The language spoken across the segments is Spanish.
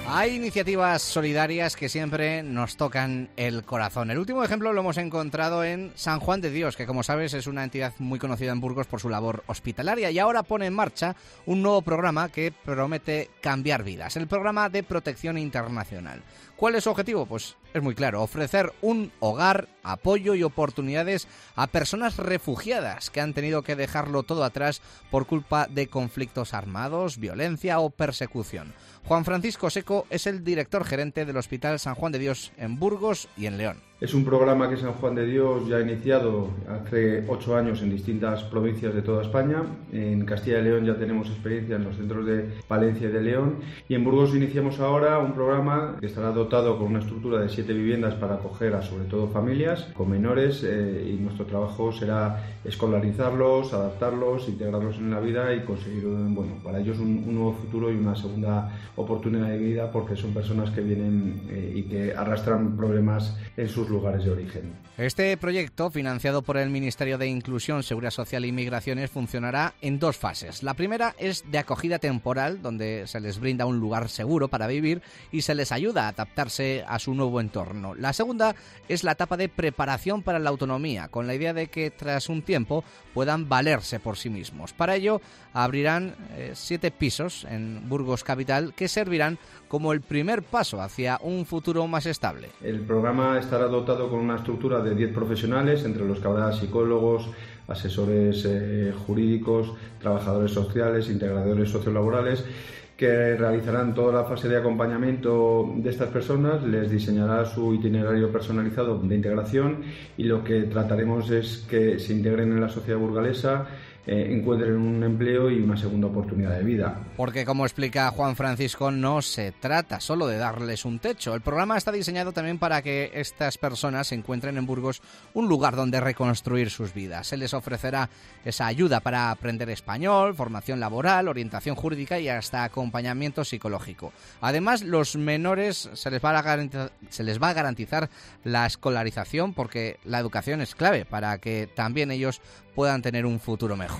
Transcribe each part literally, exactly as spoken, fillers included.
Hay iniciativas solidarias que siempre nos tocan el corazón. El último ejemplo lo hemos encontrado en San Juan de Dios, que como sabes es una entidad muy conocida en Burgos por su labor hospitalaria y ahora pone en marcha un nuevo programa que promete cambiar vidas, el programa de protección internacional. ¿Cuál es su objetivo? Pues es muy claro, ofrecer un hogar, apoyo y oportunidades a personas refugiadas que han tenido que dejarlo todo atrás por culpa de conflictos armados, violencia o persecución. Juan Francisco Seco es el director gerente del Hospital San Juan de Dios en Burgos y en León. Es un programa que San Juan de Dios ya ha iniciado hace ocho años en distintas provincias de toda España. En Castilla y León ya tenemos experiencia en los centros de Palencia y de León. Y en Burgos iniciamos ahora un programa que estará dotado con una estructura de siete viviendas para acoger a sobre todo familias con menores eh, y nuestro trabajo será escolarizarlos, adaptarlos, integrarlos en la vida y conseguir, bueno, para ellos un, un nuevo futuro y una segunda oportunidad de vida, porque son personas que vienen eh, y que arrastran problemas en sus lugares de origen. Este proyecto, financiado por el Ministerio de Inclusión, Seguridad Social y Migraciones, funcionará en dos fases. La primera es de acogida temporal, donde se les brinda un lugar seguro para vivir y se les ayuda a adaptarse a su nuevo entorno. La segunda es la etapa de preparación para la autonomía, con la idea de que tras un tiempo puedan valerse por sí mismos. Para ello, abrirán eh, siete pisos en Burgos Capital que servirán como el primer paso hacia un futuro más estable. El programa estará dotado con una estructura de diez profesionales, entre los que habrá psicólogos, asesores eh, jurídicos, trabajadores sociales, integradores sociolaborales, que realizarán toda la fase de acompañamiento de estas personas, les diseñará su itinerario personalizado de integración y lo que trataremos es que se integren en la sociedad burgalesa, Eh, encuentren un empleo y una segunda oportunidad de vida. Porque, como explica Juan Francisco, no se trata solo de darles un techo. El programa está diseñado también para que estas personas encuentren en Burgos un lugar donde reconstruir sus vidas. Se les ofrecerá esa ayuda para aprender español, formación laboral, orientación jurídica y hasta acompañamiento psicológico. Además, los menores se les va a garantizar, se les va a garantizar la escolarización, porque la educación es clave para que también ellos puedan tener un futuro mejor.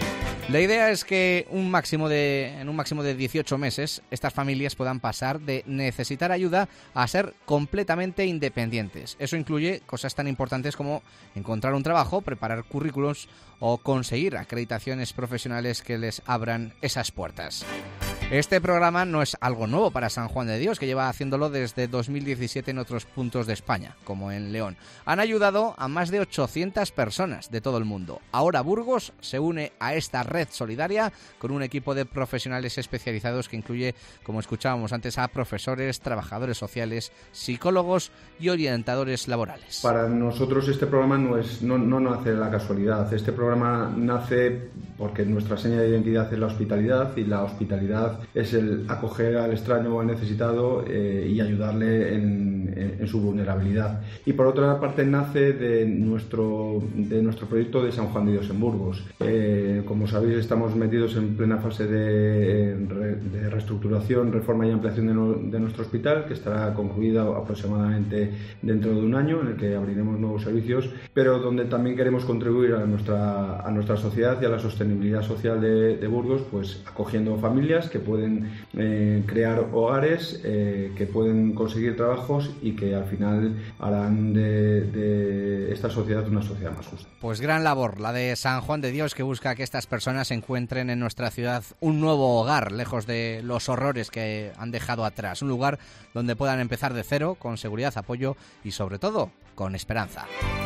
La idea es que un máximo de, en un máximo de dieciocho meses estas familias puedan pasar de necesitar ayuda a ser completamente independientes. Eso incluye cosas tan importantes como encontrar un trabajo, preparar currículos o conseguir acreditaciones profesionales que les abran esas puertas. Este programa no es algo nuevo para San Juan de Dios, que lleva haciéndolo desde dos mil diecisiete en otros puntos de España, como en León. Han ayudado a más de ochocientas personas de todo el mundo. Ahora Burgos se une a esta red solidaria con un equipo de profesionales especializados que incluye, como escuchábamos antes, a profesores, trabajadores sociales, psicólogos y orientadores laborales. Para nosotros este programa no, es, no, no nace de la casualidad. Este programa nace porque nuestra seña de identidad es la hospitalidad, y la hospitalidad es el acoger al extraño o al necesitado eh, y ayudarle en, en, en su vulnerabilidad. Y por otra parte nace de nuestro, de nuestro proyecto de San Juan de Dios en Burgos. Eh, como sabéis, estamos metidos en plena fase de, de reestructuración, reforma y ampliación de, no, de nuestro hospital, que estará concluida aproximadamente dentro de un año, en el que abriremos nuevos servicios, pero donde también queremos contribuir a nuestra, a nuestra sociedad y a la sostenibilidad social de, de Burgos, pues acogiendo familias que pueden eh, crear hogares, eh, que pueden conseguir trabajos y que al final harán de, de esta sociedad una sociedad más justa. Pues gran labor la de San Juan de Dios, que busca que estas personas encuentren en nuestra ciudad un nuevo hogar, lejos de los horrores que han dejado atrás. Un lugar donde puedan empezar de cero, con seguridad, apoyo y sobre todo con esperanza.